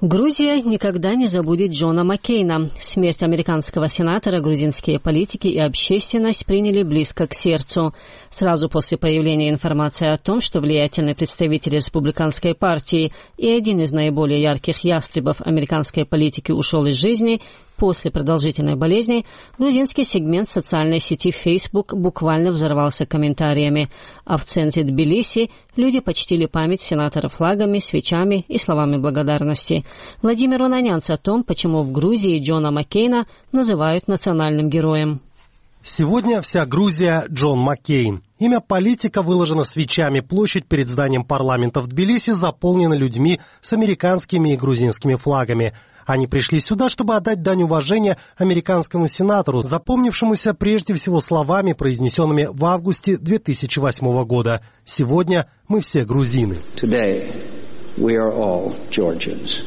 Грузия никогда не забудет Джона Маккейна. Смерть американского сенатора грузинские политики и общественность приняли близко к сердцу. Сразу после появления информации о том, что влиятельный представитель республиканской партии и один из наиболее ярких ястребов американской политики ушел из жизни после продолжительной болезни, грузинский сегмент социальной сети Facebook буквально взорвался комментариями. А в центре Тбилиси люди почтили память сенатора флагами, свечами и словами благодарности. Владимир Онанянц о том, почему в Грузии Джона Маккейна называют национальным героем. Сегодня вся Грузия Джон Маккейн. Имя политика выложено свечами. Площадь перед зданием парламента в Тбилиси заполнена людьми с американскими и грузинскими флагами. Они пришли сюда, чтобы отдать дань уважения американскому сенатору, запомнившемуся прежде всего словами, произнесенными в августе 2008 года. Сегодня мы все грузины. Today we are all Georgians.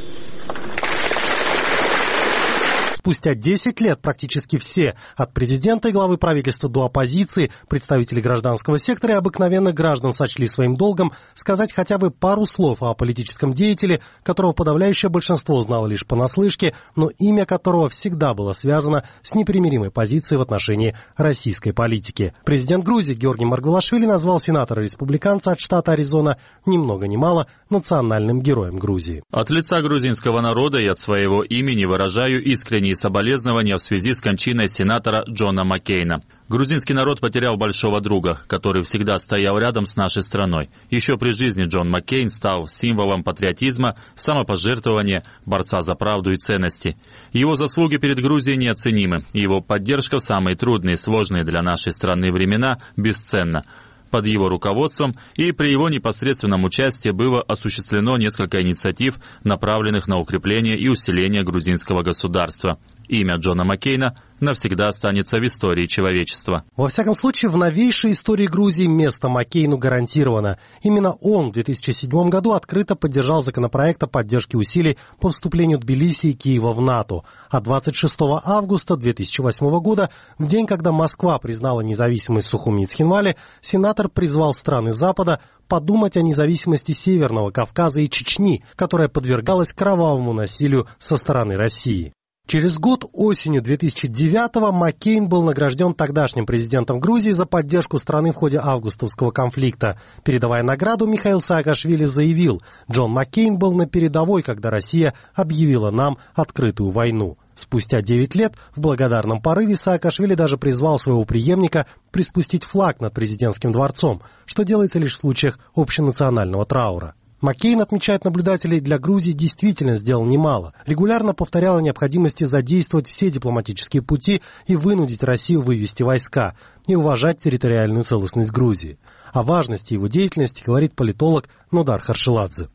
Спустя 10 лет практически все, от президента и главы правительства до оппозиции, представители гражданского сектора и обыкновенных граждан сочли своим долгом сказать хотя бы пару слов о политическом деятеле, которого подавляющее большинство знало лишь понаслышке, но имя которого всегда было связано с непримиримой позицией в отношении российской политики. Президент Грузии Георгий Маргвелашвили назвал сенатора-республиканца от штата Аризона ни много ни мало национальным героем Грузии. От лица грузинского народа и от своего имени выражаю искренние соболезнования в связи с кончиной сенатора Джона Маккейна. Грузинский народ потерял большого друга, который всегда стоял рядом с нашей страной. Еще при жизни Джон Маккейн стал символом патриотизма, самопожертвования, борца за правду и ценности. Его заслуги перед Грузией неоценимы, его поддержка в самые трудные и сложные для нашей страны времена бесценна. Под его руководством и при его непосредственном участии было осуществлено несколько инициатив, направленных на укрепление и усиление грузинского государства. Имя Джона Маккейна навсегда останется в истории человечества. Во всяком случае, в новейшей истории Грузии место Маккейну гарантировано. Именно он в 2007 году открыто поддержал законопроект о поддержке усилий по вступлению Тбилиси и Киева в НАТО. А 26 августа 2008 года, в день, когда Москва признала независимость Сухуми и Цхинвали, сенатор призвал страны Запада подумать о независимости Северного Кавказа и Чечни, которая подвергалась кровавому насилию со стороны России. Через год, осенью 2009-го, Маккейн был награжден тогдашним президентом Грузии за поддержку страны в ходе августовского конфликта. Передавая награду, Михаил Саакашвили заявил: «Джон Маккейн был на передовой, когда Россия объявила нам открытую войну». Спустя 9 лет в благодарном порыве Саакашвили даже призвал своего преемника приспустить флаг над президентским дворцом, что делается лишь в случаях общенационального траура. Маккейн, отмечает наблюдатели, для Грузии действительно сделал немало. Регулярно повторял о необходимости задействовать все дипломатические пути и вынудить Россию вывести войска и уважать территориальную целостность Грузии. О важности его деятельности говорит политолог Нодар Харшиладзе.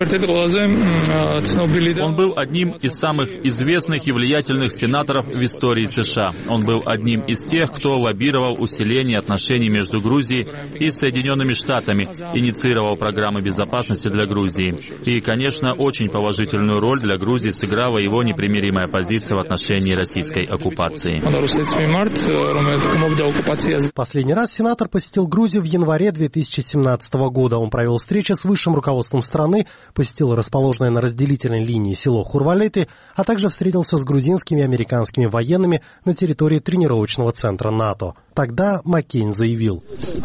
Он был одним из самых известных и влиятельных сенаторов в истории США. Он был одним из тех, кто лоббировал усиление отношений между Грузией и Соединенными Штатами, инициировал программы безопасности для Грузии. И, конечно, очень положительную роль для Грузии сыграла его непримиримая позиция в отношении российской оккупации. Последний раз сенатор посетил Грузию в январе 2017 года. Он провел встречи с высшим руководством страны, посетил расположенное на разделительной линии село Хурвалеты, а также встретился с грузинскими и американскими военными на территории тренировочного центра НАТО. Тогда Маккейн заявил: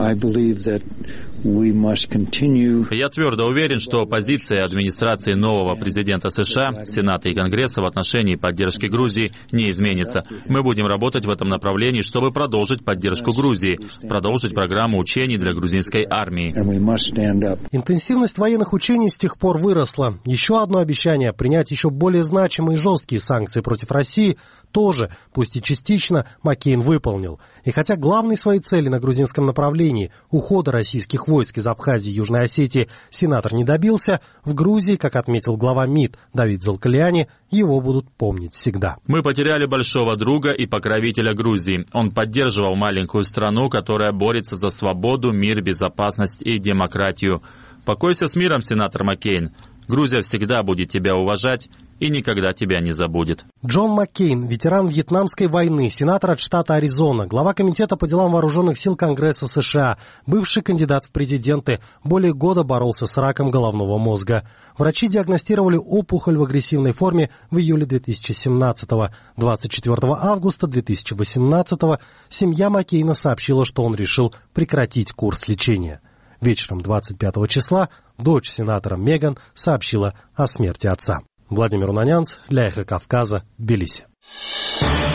«Я твердо уверен, что позиция администрации нового президента США, Сената и Конгресса в отношении поддержки Грузии не изменится. Мы будем работать в этом направлении, чтобы продолжить поддержку Грузии, продолжить программу учений для грузинской армии». Интенсивность военных учений с тех пор выросла. Еще одно обещание — принять еще более значимые и жесткие санкции против России — тоже, пусть и частично, Маккейн выполнил. И хотя главной своей цели на грузинском направлении — ухода российских войск из Абхазии и Южной Осетии — сенатор не добился, в Грузии, как отметил глава МИД Давид Залкаляни, его будут помнить всегда. «Мы потеряли большого друга и покровителя Грузии. Он поддерживал маленькую страну, которая борется за свободу, мир, безопасность и демократию. Покойся с миром, сенатор Маккейн. Грузия всегда будет тебя уважать и никогда тебя не забудет. Джон Маккейн, ветеран Вьетнамской войны, сенатор от штата Аризона, глава Комитета по делам вооруженных сил Конгресса США, бывший кандидат в президенты, более года боролся с раком головного мозга. Врачи диагностировали опухоль в агрессивной форме в июле 2017-го. 24 августа 2018-го семья Маккейна сообщила, что он решил прекратить курс лечения. Вечером 25 числа дочь сенатора Меган сообщила о смерти отца. Владимир Унанянц для «Эхо Кавказа», Тбилиси.